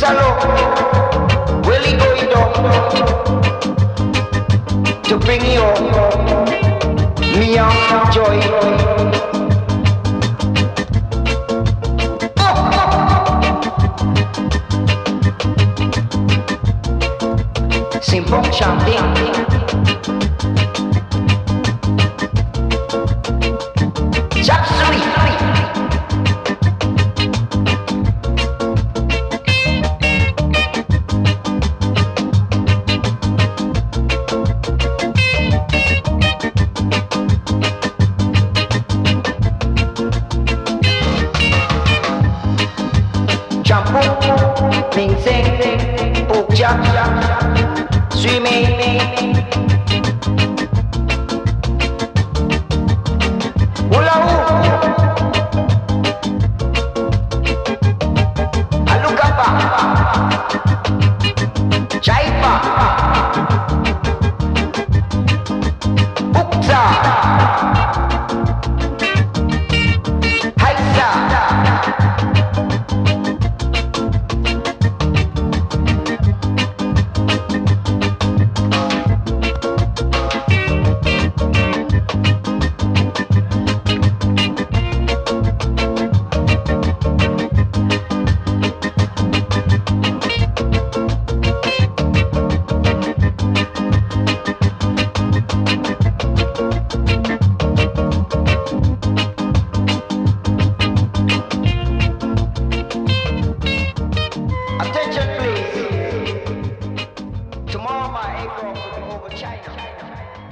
Bungalow, really going down to bring you me and joy. Simple champagne. Chop sweet. Shampoo, ming sing, pork chop, swimming, hula hoop, alugapa, chaipa, bukta, haisa. Attention please. Tomorrow my aircraft will be over China.